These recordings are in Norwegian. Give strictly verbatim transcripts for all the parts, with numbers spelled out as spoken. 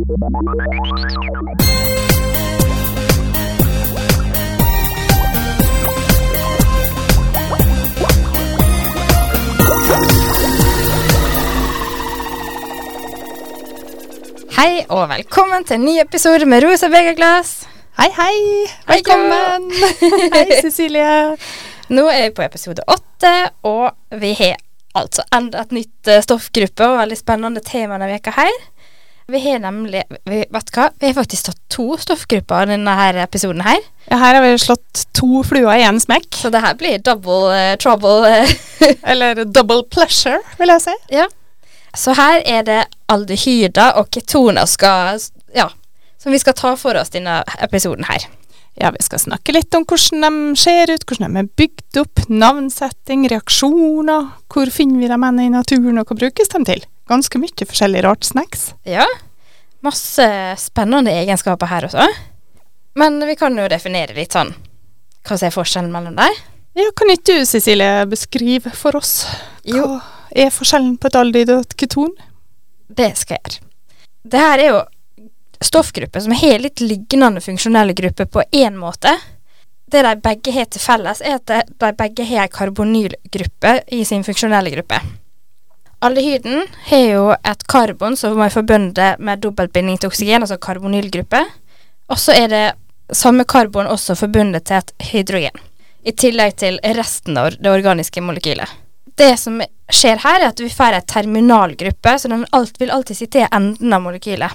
Hei og velkommen til en ny episode med Rosa Begaglass. Hei, hei. Velkommen. Hei, hei, Cecilie. Nå er vi på episode åtte, og vi har altså enda et nytt uh, stoffgruppe og veldig spennende tema denne veka her. Vi har nemlig, vi, vet du hva, vi har faktisk tatt to stoffgrupper i denne her episoden her. Ja, her har vi slått to fluer i en smekk. Så det her blir double uh, trouble. Eller double pleasure, vil jeg si. Ja. Så her er det aldehyder og ketoner skal, ja, som vi skal ta for oss denne episoden her. Ja, vi skal snakke litt om hvordan de ser ut, hvordan de er bygd opp, navnsetting, reaksjoner, hvor finner vi dem i naturen, og hva brukes de til? Ganske mye forskjellig rart snacks. Ja, masse spennende egenskaper her også. Men vi kan jo definere litt sånn, hva er forskjellen mellom dem? Ja, kan ikke du, Cecilie, beskrive for oss hva jo. Er forskjellen på et aldehyd og et keton? Det skal jeg gjøre. Det her er jo stoffgrupper som har litt lignende funksjonelle grupper på en måte. Det de begge har til felles er at de begge har en karbonylgruppe i sin funksjonelle gruppe. Aldehyden har jo et karbon som er forbundet med dobbeltbinding til oksygen, altså karbonylgruppe. Og så er det samme karbon også forbundet til et hydrogen, i tillegg til resten av det organiske molekylet. Det som skjer her er at vi får en terminalgruppe, så den alt, vil alltid sitte i enden av molekylet.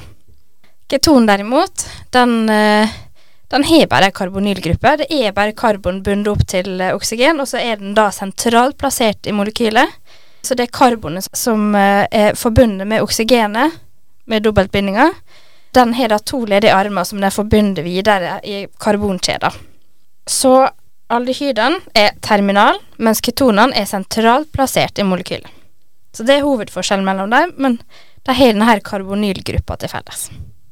Keton derimot, den, den har bare en karbonylgruppe. Det er bare karbon bundet opp til oksygen, og så er den da sentralt plassert i molekylet. Så det er karbonet som er forbundet med oksygenet, med dobbeltbindinger. Den har da to ledige armer som den er forbundet videre i karbonkjeder. Så aldehyden er terminal, mens ketonene er sentralt plassert i molekylet. Så det er hovedforskjellen mellom dem, men det har denne karbonylgruppa til felles.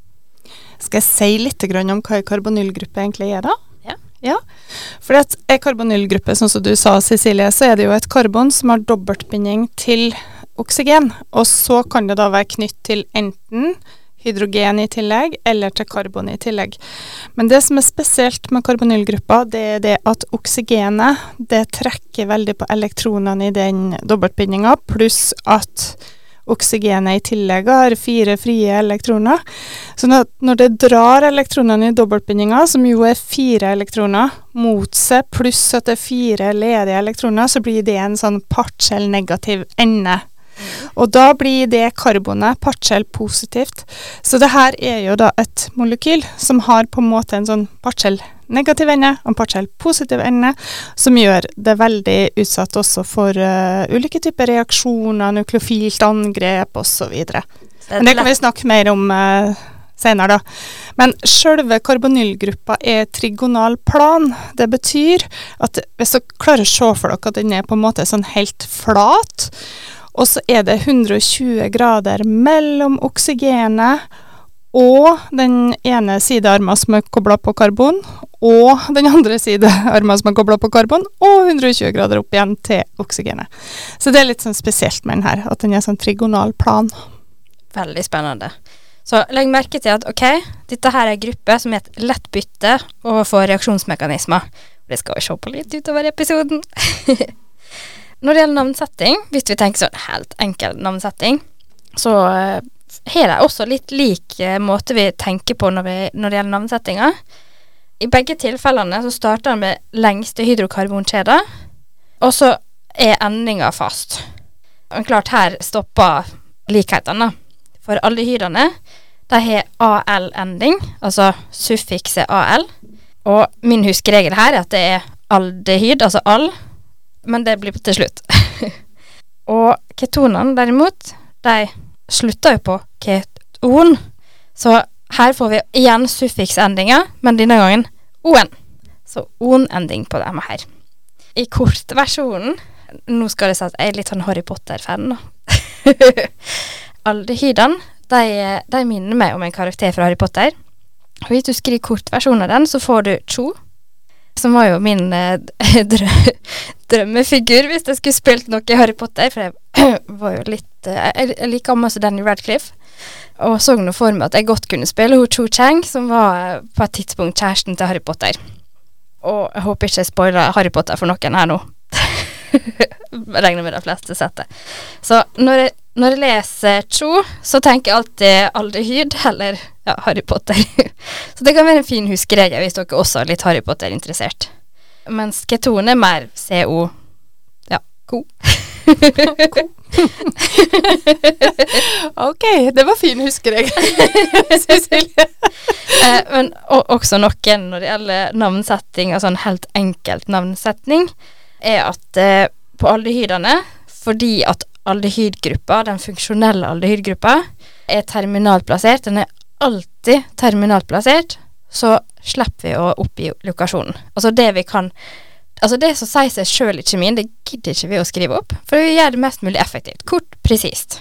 Skal jeg si litt om hva en karbonylgruppe egentlig er da? Ja. Ja, for at en karbonylgruppe, sånn som du sa, Cecilie, så er det jo et karbon som har dobbeltbinding til oksygen, og så kan det da være knytt til enten hydrogen i tillegg, eller til karbon i tillegg. Men det som er spesielt med karbonylgruppa, det er det at oksygenet, det trekker veldig på elektronene i den dobbeltbindinga, pluss at oksygenet i tillegg har fire frie elektroner. Så når det drar elektronene i dobbeltbindinga, som jo er fire elektroner, mot seg, pluss at det er fire ledige elektroner, så blir det en sånn partiell negativ ende. Og da blir det karbonet partielt positivt. Så det her er jo da et molekyl som har på en måte en sånn partielt negativ ende og en partielt positiv ende, som gjør det veldig utsatt også for uh, ulike typer reaksjoner, nukleofilt angrep og så videre. Men det kan vi snakke mer om uh, senere da. Men selve karbonylgruppa er trigonal plan. Det betyr at hvis dere klarer å se for dere at den er på en måte sånn helt flat, og så er det hundre og tjue grader mellom oksygenet og den ene sidearmen som er koblet på karbon, og den andre sidearmen som er koblet på karbon, og hundre og tjue grader opp igjen til oksygenet. Så det er litt sånn spesielt med den her, at den er sånn trigonal plan. Veldig spennende. Så legg merke til at, ok, dette her er en gruppe som er et lett bytte overfor reaksjonsmekanismer. Det skal vi se på litt utover episoden. Når det gjelder navnsetting, hvis vi tenker sånn helt enkel navnsetting, så uh, har det også litt lik uh, måte vi tenker på når, vi, når det gjelder navnsettinger. I begge tilfellene så starter den med lengste hydrokarbonkjeder, og så er endingen fast. Men klart her stopper likhetene. For aldehydene, de har A L-ending, altså suffikset A L, og min huskeregel her er at det er aldehyd, altså all, men det blir til slutt. Og ketonene derimot, de slutter jo på keton. Så her får vi igjen suffiksendinger, men denne gangen O-en. Så O-en-ending på dem her. I kortversjonen, nå skal det si at jeg er litt sånn Harry Potter-fan da. Aldehydene, de, de minner meg om en karakter fra Harry Potter. Og hvis du skriver kortversjonen av den, så får du Cho, som var jo min eh, drø drømmefigur hvis jeg skulle spilt noe i Harry Potter, for jeg var jo litt, eh, jeg liker masse Danny Radcliffe. Og så noe for meg at jeg godt kunne spille Ho Cho Chang, som var på et tidspunkt kjæresten til Harry Potter. Og jeg håper ikke jeg spoiler Harry Potter for noen her nå. Jeg regner med de fleste setter. Så når jeg, når jeg leser Cho, så tenker jeg alltid aldehyd, eller ja, Harry Potter. Så det kan være en fin huskeregel hvis dere også er litt Harry Potter-interessert. Mens ketonen er mer C O. Ja, ko. Ok, det var fin huskeregel, Cecilie. eh, men og, også noen når det gjelder navnsetting, altså en helt enkelt navnsetning, er at eh, på aldehydene, fordi at aldehydgruppa, den funksjonelle aldehydgruppa, er terminalplassert, den er alltid terminalplassert, så slipper vi å oppgi lokasjonen. Altså det vi kan, altså det som sier seg selv i kjemien, det gidder ikke vi å skrive opp, for vi gjør det mest mulig effektivt, kort, presist.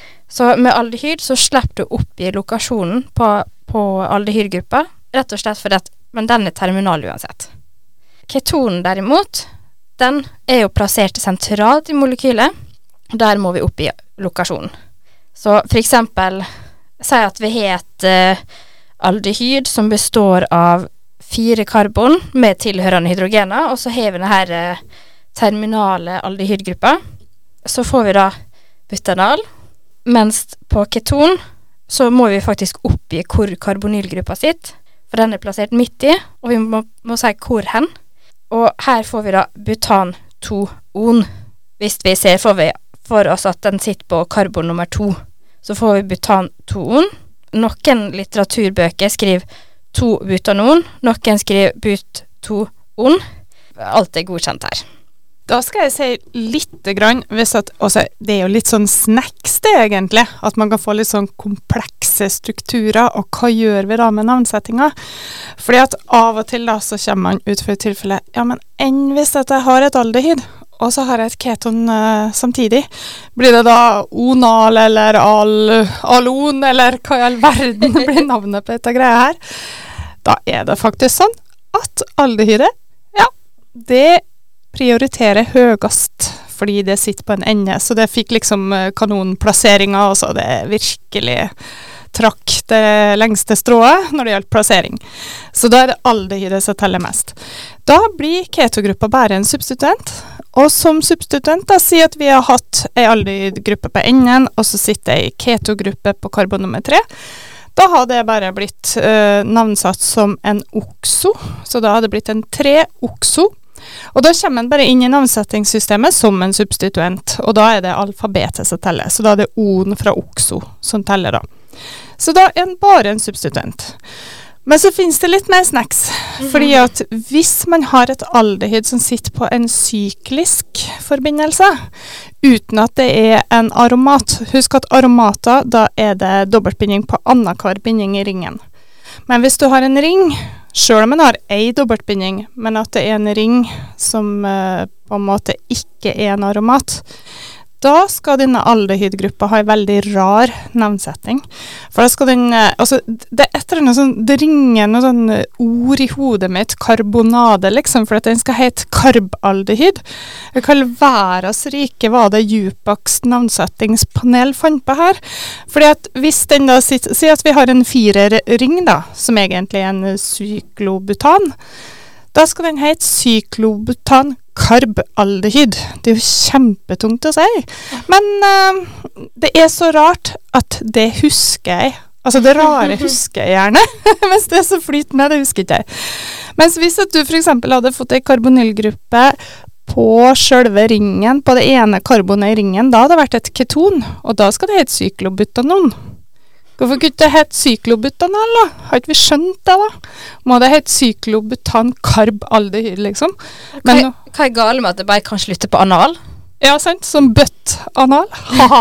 Så med aldehyd så slipper du oppgi lokasjonen på, på aldehydgruppa, rett og slett fordi at, men den er terminal uansett. Ketonen derimot, den er jo plassert sentralt i molekylet, og der må vi oppgi lokasjonen. Så for eksempel, si at vi har et uh, aldehyd som består av fire karbon med tilhørende hydrogener, og så har vi denne her uh, terminale aldehydgruppa. Så får vi da butanal, mens på keton så må vi faktisk oppgi hvor karbonylgruppa sitt, for den er plassert midt i, og vi må, må si hvor hen. Og her får vi da butan to-on. Hvis vi ser for, vi, for oss at den sitter på karbon nummer to, så får vi butan to-on. Noen litteraturbøker skriver to butanon, noen skriver but to-on. Alt er godkjent her. Da skal jeg si litt grann, hvis at, også, det er jo litt sånn snacks det egentlig, at man kan få litt sånn komplekse strukturer, og hva gjør vi da med navnsettinga? Fordi at av og til da så kommer man ut for et tilfelle, ja, men enn hvis at jeg har et aldehyd, og så har jeg et keton uh, samtidig, blir det da onal eller al, alon, eller hva i all verden blir navnet på dette greia her? Da er det faktisk sånn at aldehydet, ja, det prioritere høyest, fordi det sitter på en ende, så det fikk liksom kanonplasseringer, og så det virkelig trakk det lengste strået når det gjaldt plassering. Så da er det aldehydet som teller mest. Da blir ketogruppa bare en substituent, og som substituent da sier at vi har hatt en aldehydgruppe på enden, og så sitter en ketogruppe på karbon nummer tre. Da har det bare blitt uh, navnsatt som en okso, så da har det blitt en tre-okso. Og da kommer den bare inn i navnsettingssystemet som en substituent, og da er det alfabetet som teller, så da er det O-en fra okso som teller da. Så da er den bare en substituent. Men så finnes det litt mer snacks, mm-hmm. fordi at hvis man har et aldehyd som sitter på en syklisk forbindelse, uten at det er en aromat, husk at aromater, da er det dobbeltbinding på annenhver binding i ringen. Men hvis du har en ring, selv om man har en dobbeltbinding, men at det er en ring som uh, på en måte ikke er en aromat, da skal denne aldehydgruppa ha en veldig rar navnsetting. For da skal den, uh, altså, det er etter noe sånn, det ringer noe sånn ord i hodet mitt, karbonade liksom, for at den skal hete karbaldehyd. Jeg kan være så rike hva det Djupax navnsettingspanel fant på her. Fordi at hvis den da sitter, si at vi har en firerring da, som egentlig er en syklobutan, da skal den hete syklobutan karbaldehyd. Det er jo kjempetungt å si. Men uh, det er så rart at det husker jeg. Altså det rare husker jeg gjerne. Mens det er så flyt med, det husker ikke jeg. Mens hvis at du for eksempel hadde fått en karbonylgruppe på selve ringen, på det ene karbonet i ringen, da hadde det vært et keton, og da skal det hete syklobutanon. Hvorfor kunne det hete syklobutanal da? Har ikke vi skjønt det da? Må det hete syklobutan karbaldehyd liksom? Men, hva, hva er gale med at det bare kan slutte på anal? Ja, sant, som bøtt-anal.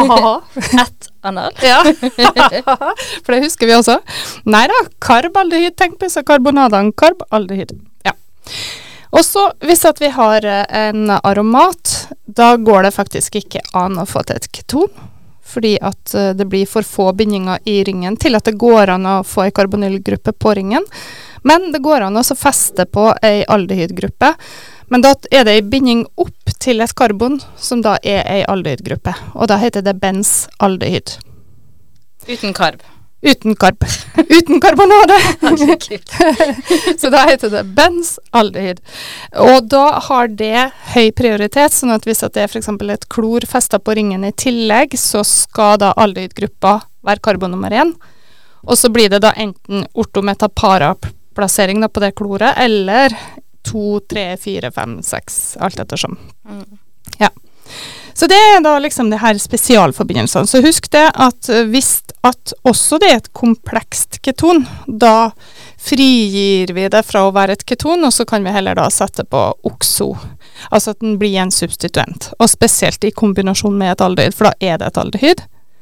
Et anal. Ja, for det husker vi også. Neida, karbaldehyd, tenk på så karbonadan, karbaldehyd. Ja. Og så, hvis at vi har en aromat, da går det faktisk ikke an å få til et keton, fordi at det blir for få bindinger i ringen til at det går an å få en karbonylgruppe på ringen. Men det går an å feste på en aldehydgruppe, men da er det en binding opp til et karbon som da er en aldehydgruppe, og da heter det bensaldehyd. Uten karb. Uten karb. Uten karbonade. Herregud. Så da heter det benzaldehyd. Og da har det høy prioritet, sånn at hvis at det er for eksempel et klor festet på ringen i tillegg, så skal da aldehydgruppa være karbon nummer én. Og så blir det da enten ortometapara-plassering da på det kloret, eller to, tre, fire, fem, seks, alt ettersom. Mm. Ja. Så det er da liksom det her spesialforbindelsene. Så husk det at hvis at også det er et komplekst keton, da frigir vi det fra å være et keton, og så kan vi heller da sette på okso. Altså at den blir en substituent. Og spesielt i kombinasjon med et aldehyd, for da er det et aldehyd,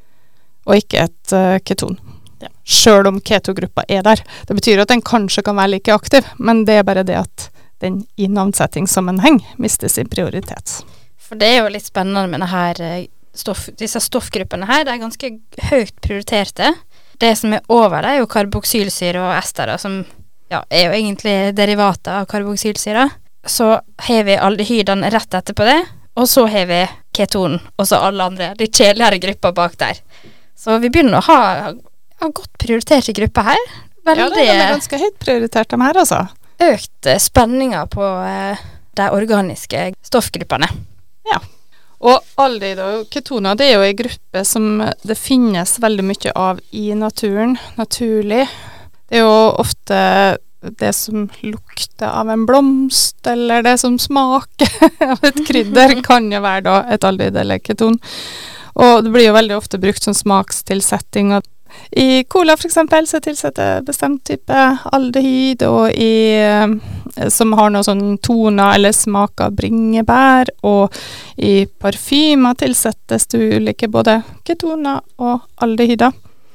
og ikke et uh, keton. Ja. Selv om ketogruppa er der. Det betyr at den kanskje kan være like aktiv, men det er bare det at den i navnsettingssammenheng mister sin prioritet. For det er jo litt spennende med denne stoff, disse stoffgruppene her. De er ganske høyt prioriterte. Det som er over det er jo karboksylsyre og estere, som ja, er jo egentlig derivater av karboksylsyre. Så har vi aldehydene rett etterpå det, og så har vi ketonen, og så alle andre, de kjedeligere grupper bak der. Så vi begynner å ha, ha godt prioriterte grupper her. Veldig, ja, det er ganske høyt prioritert de her, altså. Økt spenninger på eh, de organiske stoffgruppene. Ja, og aldehyd og ketoner, det er jo en gruppe som det finnes veldig mye av i naturen, naturlig. Det er jo ofte det som lukter av en blomst, eller det som smaker av et krydder, kan jo være da et aldehyd eller keton. Og det blir jo veldig ofte brukt som smakstilsetting, og i cola for eksempel så tilsetter bestemt type aldehyd, og i, som har noen sånn toner eller smak av bringebær, og i parfymer tilsettes det ulike både ketoner og aldehyder.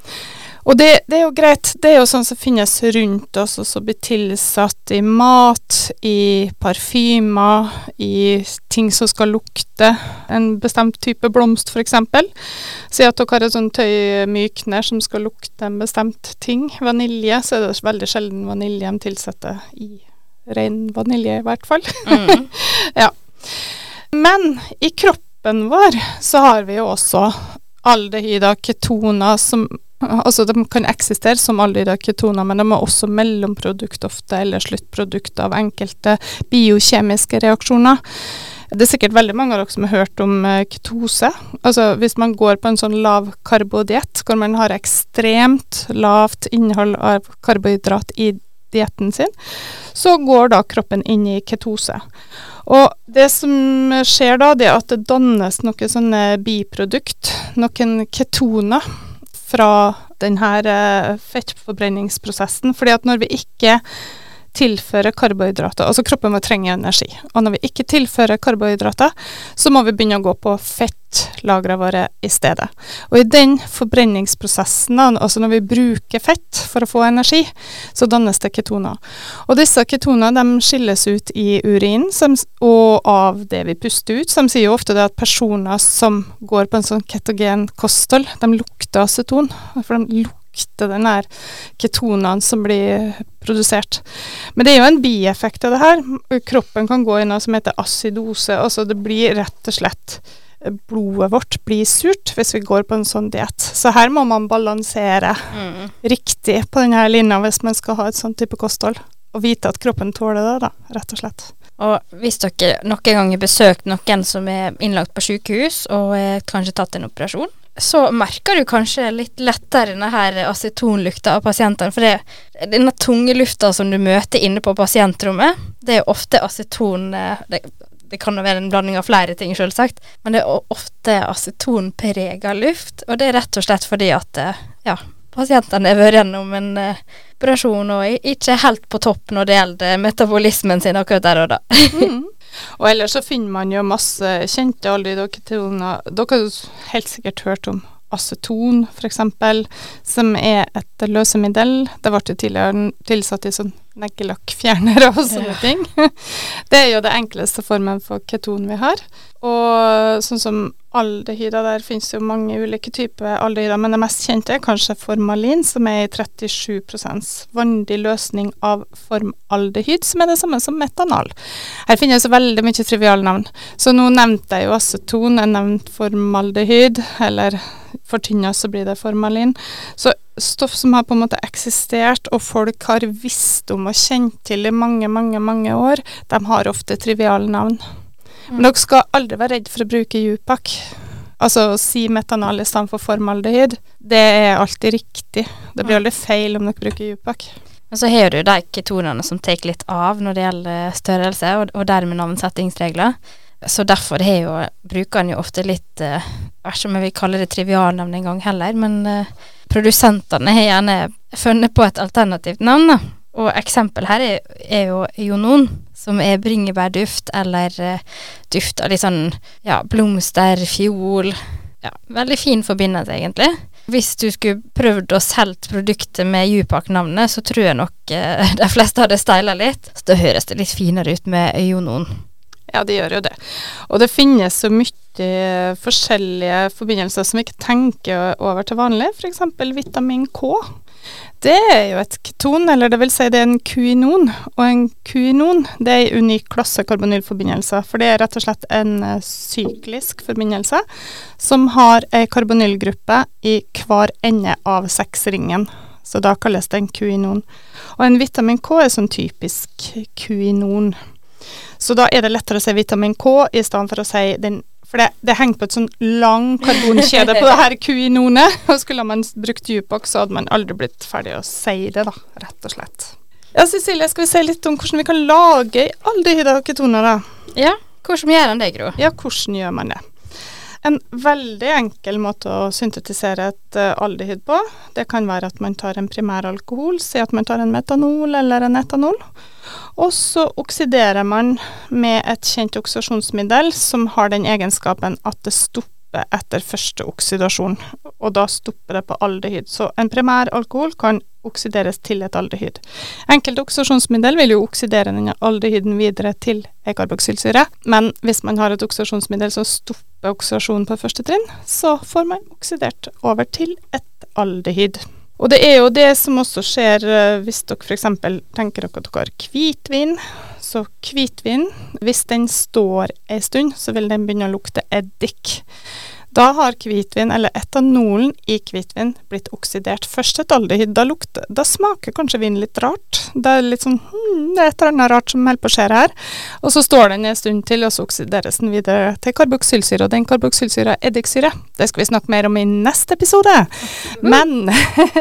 Og det, det er jo greit, det er jo sånn som finnes rundt oss, og som blir tilsatt i mat, i parfymer, i ting som skal lukte, en bestemt type blomst for eksempel. Si at dere har et sånn tøymykner som skal lukte en bestemt ting, vanilje, så er det veldig sjelden vanilje de tilsetter i ren vanilje i hvert fall. Mm. Ja. Men i kroppen vår så har vi jo også aldehyder, ketoner som altså de kan eksistere som aldehyder, ketoner, men de er også mellomprodukt ofte, eller sluttprodukt av enkelte biokjemiske reaksjoner. Det er sikkert veldig mange av dere som har hørt om uh, ketose. Altså hvis man går på en sånn lav karbodiett, hvor man har ekstremt lavt innhold av karbohydrat i dietten sin, så går da kroppen inn i ketose. Og det som skjer da, det er at det dannes noen sånne biprodukt, noen ketoner, fra denne uh, fettforbrenningsprosessen, fordi at når vi ikke tilfører karbohydrater, altså kroppen må trenge energi, og når vi ikke tilfører karbohydrater, så må vi begynne å gå på fettlagrene våre i stedet. Og i den forbrenningsprosessen, altså når vi bruker fett for å få energi, så dannes det ketoner. Og disse ketoner, de skilles ut i urin, som, og av det vi puster ut, som sier jo ofte det at personer som går på en sånn ketogen kosthold, de lukter aceton, for de lukter den her ketonene som blir produsert. Men det er jo en bieffekt av det her. Kroppen kan gå i noe som heter acidose, altså det blir rett og slett blodet vårt blir surt hvis vi går på en sånn diett. Så her må man balansere mm. riktig på denne linja hvis man skal ha et sånn type kosthold, og vite at kroppen tåler det da, rett og slett. Og hvis dere noen gang har besøkt noen som er innlagt på sykehus og er kanskje tatt en operasjon, så merker du kanskje litt lettere denne her acetonlukta av pasientene, for det, denne tunge lufta som du møter inne på pasientrommet, det er ofte aceton, det, det kan jo være en blanding av flere ting selvsagt, men det er ofte acetonpreget luft, og det er rett og slett fordi at, ja, pasientene har vært gjennom en uh, operasjon og ikke helt på topp når det gjelder metabolismen sin akkurat der og da. mm. Og ellers så finner man jo masse kjente aldehyder og ketoner. Dere har jo helt sikkert hørt om aceton, for eksempel, som er et løsemiddel. Det ble tidligere tilsatt i sånn neglellakkfjernere og sånne ting. Det er jo det enkleste formen for keton vi har. Og sånn som aldehyder, der finnes jo mange ulike typer aldehyder, men det mest kjente er kanskje formalin, som er i trettisju prosent vandig løsning av formaldehyd, som er det samme som metanal. Her finnes jo veldig mye trivialnavn. Så nå nevnte jeg jo aceton, jeg nevnte formaldehyd, eller for tynna så blir det formalin. Så stoff som har på en måte eksistert, og folk har visst om og kjent til i mange, mange, mange år, de har ofte trivialnavn. Men dere skal aldri være redd for å bruke Jupak. Altså å si metanal i stedet for formaldehyd, det er alltid riktig. Det blir aldri feil om dere bruker Jupak. Men så har du de ketonene som tar litt av når det gjelder størrelse, og, og dermed navnsettingsregler. Så derfor har jo, bruker han jo ofte litt, uh, som jeg vil kalle det trivialnavn en gang heller, men uh, produsentene har gjerne funnet på et alternativt navn, da. Og eksempel her er, er jo Ionon, som er bringebærduft, eller uh, duft av litt sånn, ja, blomster, fiol. Ja, veldig fin forbindelse egentlig. Hvis du skulle prøvd å selge produktet med Jupak-navnet, så tror jeg nok uh, de fleste hadde steilet litt. Så da høres det litt finere ut med Ionon. Ja, det gjør jo det. Og det finnes så mye forskjellige forbindelser som vi ikke tenker over til vanlig. For eksempel vitamin K. Det er jo et keton, eller det vil si det er en kuinon. Og en kuinon, det er en unik klasse karbonylforbindelse, for det er rett og slett en syklisk forbindelse som har en karbonylgruppe i hver ende av seksringen. Så da kalles det en kuinon. Og en vitamin K er sånn typisk kuinon. Så da er det lettere å si vitamin K i stedet for å si den, for det, det henger på et sånn lang karbonkjede på det her kuinonet, og skulle man brukt Jupak, så hadde man aldri blitt ferdig å si det da, rett og slett. Ja, Cecilie, skal vi si litt om hvordan vi kan lage aldehyder og ketoner da? Ja, hvordan gjør man det, Gro? Ja, hvordan gjør man det? En veldig enkel måte å syntetisere et uh, aldehyd på, det kan være at man tar en primær alkohol, si at man tar en metanol eller en etanol, og så oksiderer man med et kjent oksidasjonsmiddel som har den egenskapen at det stopper etter første oksidasjon, og da stopper det på aldehyd. Så en primær alkohol kan oksideres til et aldehyd. Enkelte oksidasjonsmiddel vil jo oksidere denne aldehyden videre til e-karboksylsyre, men hvis man har et oksidasjonsmiddel som stopper oksidasjonen på første trinn, så får man oksidert over til et aldehyd. Og det er jo det som også skjer hvis dere for eksempel tenker dere at dere har hvitvin. Så hvitvin, hvis den står en stund, så vil den begynne å lukte eddik. Da har hvitvin, eller etanolen i hvitvin, blitt oksidert først et aldehyd. Da, lukter, da smaker kanskje vin litt rart. Det er litt sånn, hmm, det er et eller annet rart som holder på å skje her. Og så står den en stund til, og så oksideres den videre til karboksylsyre. Og den karboksylsyre er eddiksyre. Det skal vi snakke mer om i neste episode. Men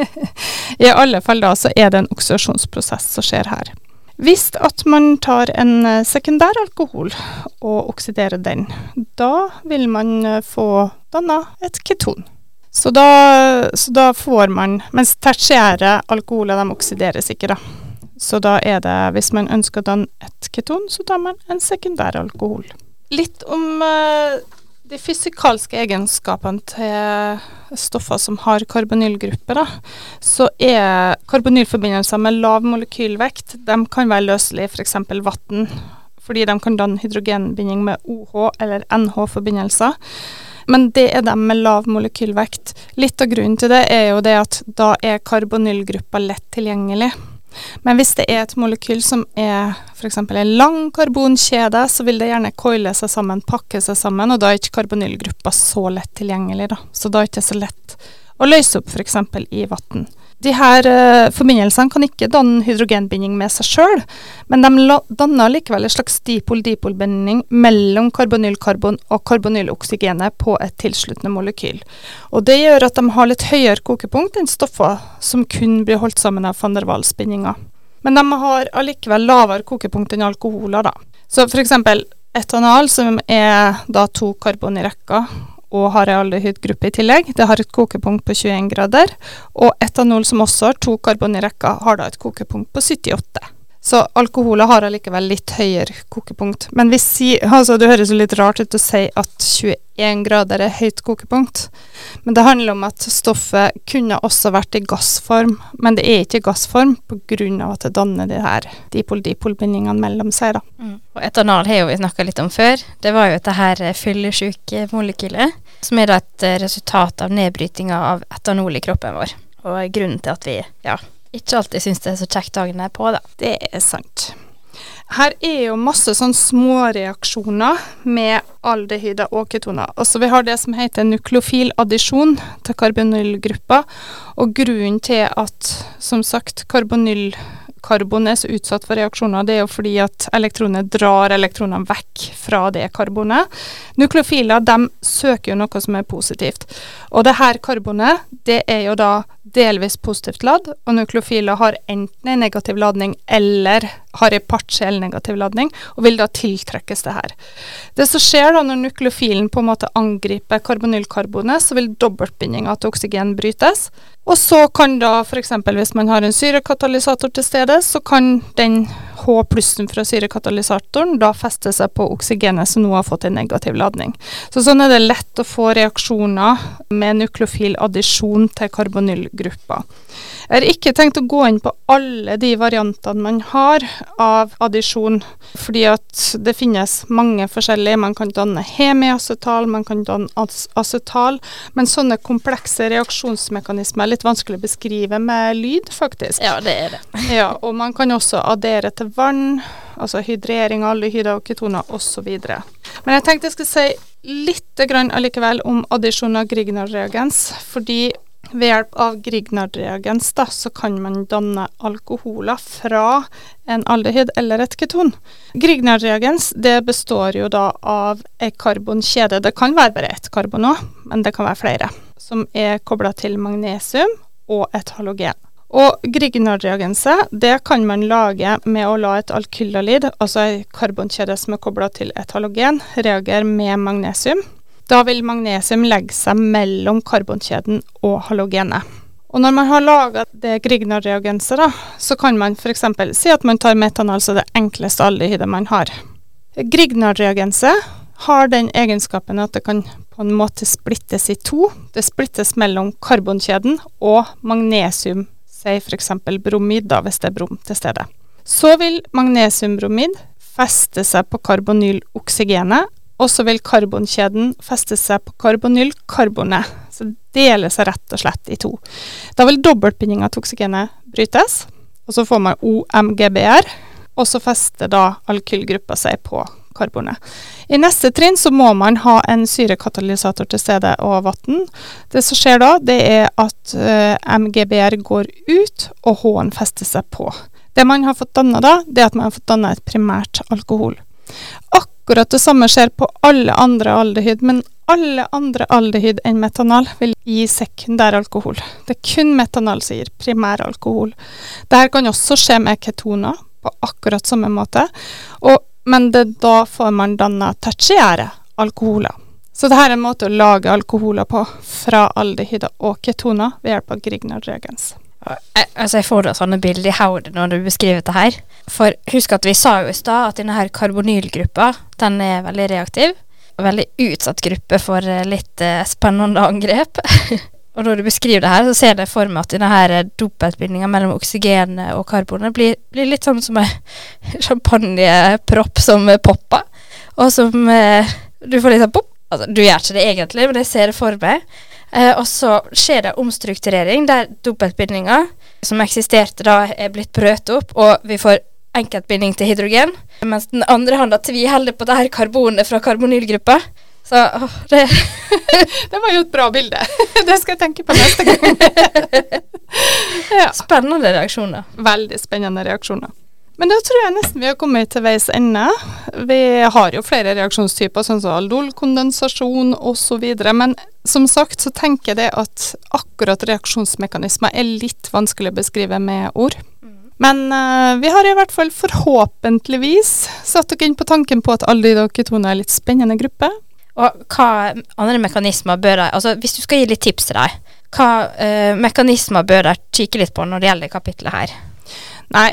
i alle fall da, så er det en oksidasjonsprosess som skjer her. Hvis at man tar en sekundær alkohol og oksiderer den, da vil man få dannet et keton. Så da, så da får man, mens tertiære alkoholer, de oksideres ikke da. Så da er det, hvis man ønsker å danne et keton, så tar man en sekundær alkohol. Litt om uh, de fysikalske egenskapene til stoffer som har karbonylgrupper, da, så er karbonylforbindelser med lav molekylvekt, de kan være løselige, for eksempel vatten, fordi de kan danne hydrogenbinding med O H eller N H-forbindelser. Men det er de med lav molekylvekt. Litt av grunnen til det er jo det at da er karbonylgruppa lett tilgjengelig. Men hvis det er et molekyl som er for eksempel en lang karbonkjede, så vil det gjerne coile seg sammen, pakke seg sammen, og da er ikke karbonylgruppa så lett tilgjengelig da. Så da er det ikke så lett å løse opp for eksempel i vatten. De her uh, forbindelsene kan ikke danne hydrogenbinding med seg selv, men de danner likevel en slags dipol-dipol-binding mellom karbonylkarbon og karbonyloksygenet på et tilsluttende molekyl. Og det gjør at de har litt høyere kokepunkt enn stoffer som kun blir holdt sammen av van der Waals-bindinger. Men de har allikevel lavere kokepunkt enn alkoholer da. Så for eksempel etanol, som er da to karbon i rekka, og har en aldehydgruppe i tillegg. Det har et kokepunkt på tjueen grader, og etanol som også har to karbon i rekka, har da et kokepunkt på syttiåtte. Så alkoholer har allikevel litt høyere kokepunkt. Men vi sier, altså det høres jo litt rart ut å si at tjueen grader er høyt kokepunkt. Men det handler om at stoffet kunne også vært i gassform, men det er ikke i gassform på grunn av at det danner de her dipol-dipol-bindingene mellom seg da. Mm. Og etanol har jo vi snakket litt om før. Det var jo dette her fyllesyke molekylet, som er da et resultat av nedbrytinga av etanol i kroppen vår. Og grunnen til at vi, ja, ikke alltid synes det er så kjekt dagen er på da. Det er sant. Her er jo masse sånn små reaksjoner med aldehyder og ketoner. Og så vi har det som heter nukleofil addisjon til karbonylgruppa. Og grunnen til at, som sagt, karbonylkarbon er så utsatt for reaksjoner, det er jo fordi at elektroner drar elektronene vekk fra det karbonet. Nukleofiler, de søker jo noe som er positivt. Og det her karbonet, det er jo da delvis positivt ladd, og nukleofiler har enten en negativ ladning eller har en partiell negativ ladning, og vil da tiltrekkes det her. Det som skjer da når nukleofilen på en måte angriper karbonylkarbonet, så vil dobbeltbindinga til oksygen brytes, og så kan da, for eksempel hvis man har en syrekatalysator til stede, så kan den H-plussen fra syrekatalysatoren da feste seg på oksygenet som nå har fått en negativ ladning. Så sånn er det lett å få reaksjoner med nukleofil addisjon til karbonylgruppa. Jeg har ikke tenkt å gå inn på alle de variantene man har av addisjon, fordi at det finnes mange forskjellige. Man kan danne hemiacetal, man kan danne acetal, men sånne komplekse reaksjonsmekanismer er litt vanskelig å beskrive med lyd, faktisk. Ja, det er det. Ja, og man kan også addere til vann, altså hydrering, aldehyder og ketoner og så videre. Men jeg tenkte jeg skulle si litt grann allikevel om addisjon av Grignard-reagens, fordi ved hjelp av Grignard-reagens da, så kan man danne alkoholer fra en aldehyd eller et keton. Grignard-reagens, det består jo da av en karbonkjede. Det kan være bare ett karbon også, men det kan være flere, som er koblet til magnesium og et halogen. Og Grignard-reagenset, det kan man lage med å la et alkylalid, altså en karbonkjede som er koblet til et halogen, reagere med magnesium. Da vil magnesium legge seg mellom karbonkjeden og halogenet. Og når man har laget det Grignard-reagenset da, så kan man for eksempel si at man tar metanol, så det enkleste aldehydet man har. Grignard-reagenset har den egenskapen at det kan på en måte splittes i to. Det splittes mellom karbonkjeden og magnesium, si for eksempel bromid da, hvis det er brom til stede. Så vil magnesiumbromid feste seg på karbonyloksygenet, og så vil karbonkjeden feste seg på karbonylkarbonet, så det deler seg rett og slett i to. Da vil dobbeltbindinga til oksygenet brytes, og så får man O M G B R, og så fester da alkylgruppa seg på karbonet. I neste trinn så må man ha en syrekatalysator til stede og vatten. Det som skjer da, det er at uh, M G B R går ut, og H-en fester seg på. Det man har fått dannet da, det er at man har fått dannet et primært alkohol. Akkurat det samme skjer på alle andre aldehyd, men alle andre aldehyd enn metanol vil gi sekundær alkohol. Det er kun metanol som gir primær alkohol. Dette kan også skje med ketoner på akkurat samme måte, og, men det, da får man dannet tertiære alkoholer. Så dette er en måte å lage alkoholer på fra aldehyder og ketoner ved hjelp av Grignard-reagens. Jeg, altså jeg får da sånne bilder i hodet når du beskriver det her. For husk at vi sa jo i stad at denne her karbonylgruppa, den er veldig reaktiv. Veldig utsatt gruppe for litt eh, spennende angrep. Og når du beskriver det her, så ser jeg for meg at denne her dobbeltbindingen mellom oksygen og karbonet blir, blir litt sånn som en champagnepropp som popper. Og som eh, du får litt sånn pop. Altså, du gjør ikke det egentlig, men jeg ser det for meg. Eh, og så skjer det omstrukturering der dobbeltbindinger som eksisterte da er blitt brøt opp, og vi får enkeltbinding til hydrogen, mens den andre handa tviholder på det her karbonet fra karbonylgruppa. Så åh, det det var jo et bra bilde. Det skal jeg tenke på neste gang. Ja. Spennende reaksjoner. Veldig spennende reaksjoner. Men da tror jeg nesten vi har kommet til veis ende. Vi har jo flere reaksjonstyper, sånn som aldolkondensasjon og så videre, men som sagt så tenker jeg det at akkurat reaksjonsmekanismer er litt vanskelig å beskrive med ord. Mm. Men uh, vi har i hvert fall forhåpentligvis satt dere inn på tanken på at aldehyder og ketoner er en litt spennende gruppe. Og hva andre mekanismer bør jeg, altså hvis du skal gi litt tips til deg, hva uh, mekanismer bør jeg kikke litt på når det gjelder kapitlet her? Nei,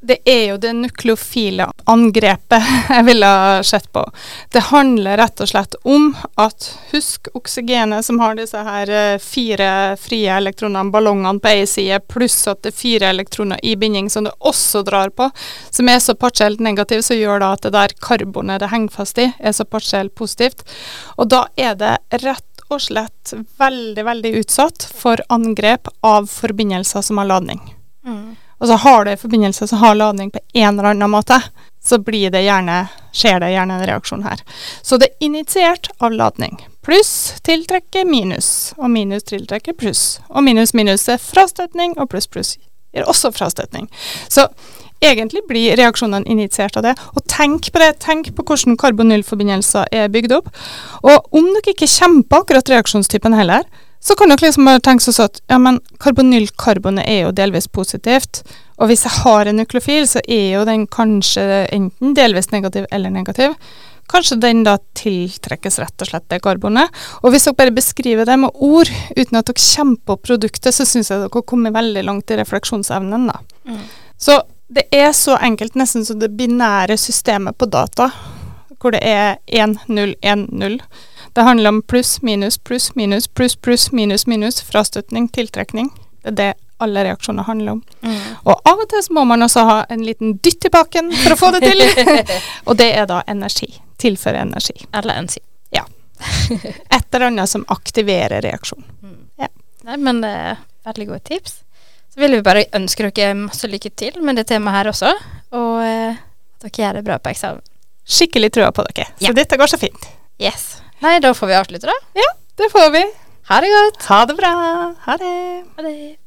Det er jo det nukleofile angrepet jeg ville ha sett på. Det handler rett og slett om at husk oksygenet som har disse her fire frie elektronene, ballongene på en side, pluss at det er fire elektroner i binding som det også drar på, som er så partielt negativ, så gjør da at det der karbonet det henger fast i, er så partielt positivt. Og da er det rett og slett veldig, veldig utsatt for angrep av forbindelser som har ladning. Mm. Og så har det forbindelse som har ladning på en eller annen måte, så blir det gjerne, skjer det gjerne en reaksjon her. Så det er initiert av ladning. Pluss tiltrekker minus, og minus tiltrekker pluss. Og minus minus er frastøtning, og pluss pluss er også frastøtning. Så egentlig blir reaksjonen initiert av det. Og tenk på det, tenk på hvordan karbonylforbindelser er bygd opp. Og om dere ikke kjemper akkurat reaksjonstypen heller, så kan dere liksom bare tenke sånn at ja, men karbonylkarbonet er jo delvis positivt, og hvis jeg har en nukleofil, så er jo den kanskje enten delvis negativ eller negativ. Kanskje den da tiltrekkes rett og slett det karbonet. Og hvis dere bare beskriver det med ord, uten at dere kjemper på produktet, så synes jeg dere kommer veldig langt i refleksjonsevnen da. Mm. Så det er så enkelt, nesten som det binære systemet på data, hvor det er én, null, én, null. Det handler om pluss, minus, pluss, minus, pluss, pluss, minus, minus, frastøtning, tiltrekning. Det er det alle reaksjoner handler om. Mm. Og av og til så må man også ha en liten dytt i baken for å få det til. Og det er da energi. Tilføre energi. Eller enzym. Ja. Et eller annet som aktiverer reaksjon. Mm. Ja. Nei, men det er veldig gode tips. Så vil vi bare ønske dere masse lykke til med det temaet her også. Og eh, at dere gjør det bra på eksamen. Skikkelig trua på dere. Så ja. Dette går så fint. Yes. Nei, da får vi avslutte da. Ja, det får vi. Ha det godt. Ha det bra. Ha det. Ha det.